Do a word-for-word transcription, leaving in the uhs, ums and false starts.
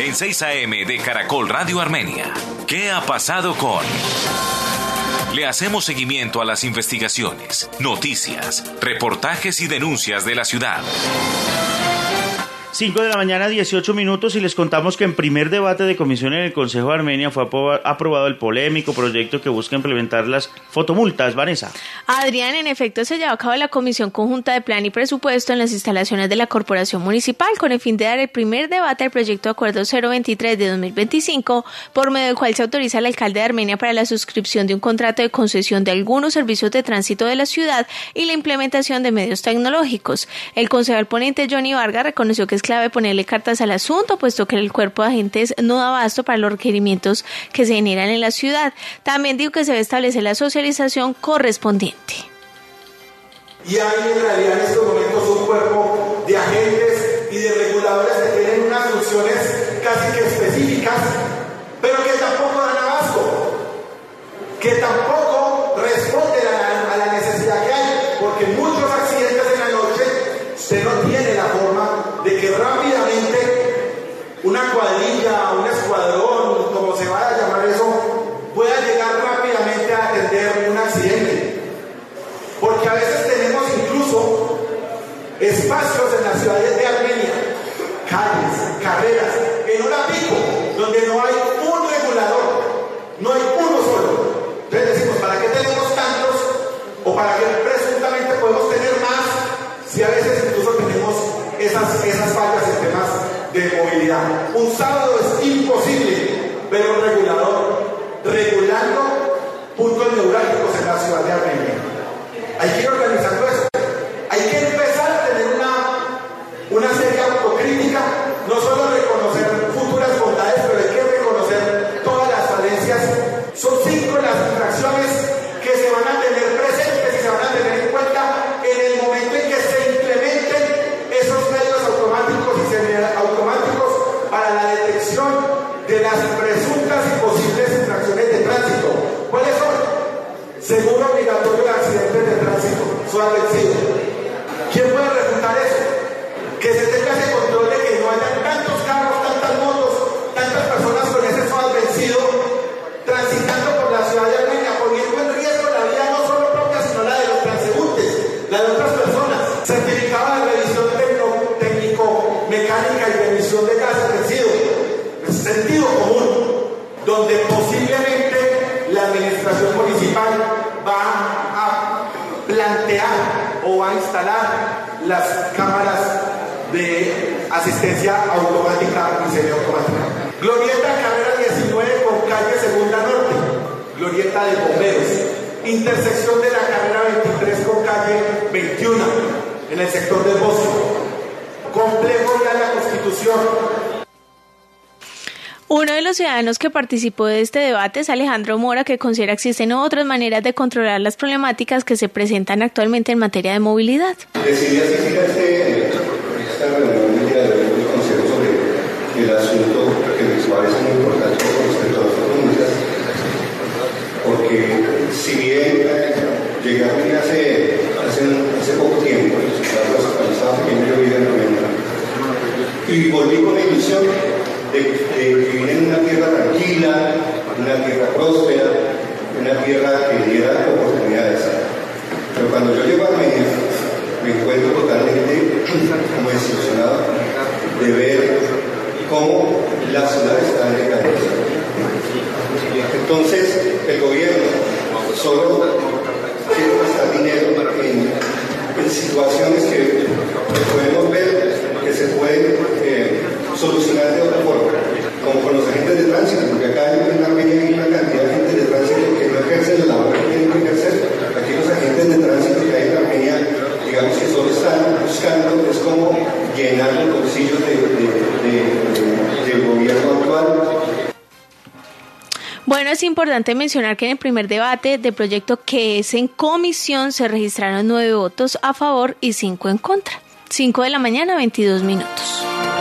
En seis A M de Caracol Radio Armenia. ¿Qué ha pasado con...? Le hacemos seguimiento a las investigaciones, noticias, reportajes y denuncias de la ciudad. cinco de la mañana, dieciocho minutos, y les contamos que en primer debate de comisión en el Consejo de Armenia fue aprobado el polémico proyecto que busca implementar las fotomultas. Vanessa. Adrián, en efecto se llevó a cabo la Comisión Conjunta de Plan y Presupuesto en las instalaciones de la Corporación Municipal con el fin de dar el primer debate al proyecto de acuerdo cero veintitrés de dos mil veinticinco, por medio del cual se autoriza al alcalde de Armenia para la suscripción de un contrato de concesión de algunos servicios de tránsito de la ciudad y la implementación de medios tecnológicos. El concejal ponente Johnny Vargas reconoció que es clave ponerle cartas al asunto, puesto que el cuerpo de agentes no da abasto para los requerimientos que se generan en la ciudad. También dijo que se debe establecer la socialización correspondiente. Y hay en realidad en estos momentos un cuerpo de agentes y de reguladores que tienen unas funciones casi que específicas, pero que tampoco dan abasto, que tampoco responden a la, a la necesidad que hay, porque muchos accidentes en la noche se no tiene la forma de que rápidamente una cuadrilla, un escuadrón, como se vaya a llamar eso, pueda llegar rápidamente a atender un accidente. Porque a veces tenemos incluso espacios en las ciudades de Armenia, calles, carreras, en hora pico, donde no hay un regulador, no hay uno solo. Entonces decimos, ¿para qué tenemos tantos? ¿O para qué presuntamente podemos tener más? Si a veces incluso tenemos esas, esas fallas en temas de movilidad. Un sábado es imposible ver un regulador regulando puntos neurálgicos en la ciudad de Armenia. Hay que ir organizando eso. Hay que empezar a tener una, una seria autocrítica, no solo reconocer futuras bondades, pero hay que reconocer todas las falencias. Son cinco las infracciones que se van a tener presentes y se van a tener en cuenta en el momento en que se implementen esos medios automáticos y semiautomáticos para la detección de las presuntas y posibles infracciones de tránsito. ¿Cuáles son? Seguro obligatorio de accidentes de tránsito, SOAT vencido. ¿Quién puede refutar eso? Que se tenga ese control de que no haya tantos carros, tantas motos, tantas personas con ese SOAT vencido transitando por la ciudad de Armenia, poniendo en riesgo la vida no solo propia, sino la de los transeúntes, la de otras personas. Certificado de revisión técnico, mecánica y revisión de gases vencido. Sentido común, donde posiblemente la administración municipal va a plantear o va a instalar las cámaras de asistencia automática y semiautomática. Glorieta Carrera diecinueve con calle Segunda Norte, glorieta de bomberos. Intersección de la Carrera veintitrés con calle veintiuno, en el sector del Bosque. Complejo de la Constitución. Uno de los ciudadanos que participó de este debate es Alejandro Mora, que considera que existen otras maneras de controlar las problemáticas que se presentan actualmente en materia de movilidad. Decidí asistir a este, esta reunión del día de hoy del Consejo sobre el asunto que me parece muy importante con respecto a las comunidades, porque si bien llegué a venir hace, hace, hace poco tiempo, estaba pequeño, yo vivía en Armenia, y volví con la ilusión de, de vivir en una tierra tranquila, una tierra próspera, una tierra que diera oportunidades. Pero cuando yo llego a Armenia, me encuentro totalmente como desilusionado de ver cómo la ciudad está en decadencia. Entonces, el gobierno solo quiere gastar dinero en, en situaciones que podemos ver que se pueden eh, solucionar de otra forma, como con los agentes de tránsito, porque acá en Armenia hay una cantidad de agentes de tránsito que no ejercen la labor que tienen que ejercer. Aquí los agentes de tránsito que hay en Armenia, digamos que solo están buscando, es como llenar los bolsillos de, de, de, de, del gobierno actual. Bueno, es importante mencionar que en el primer debate del proyecto, que es en comisión, se registraron nueve votos a favor y cinco en contra. cinco de la mañana, veintidós minutos.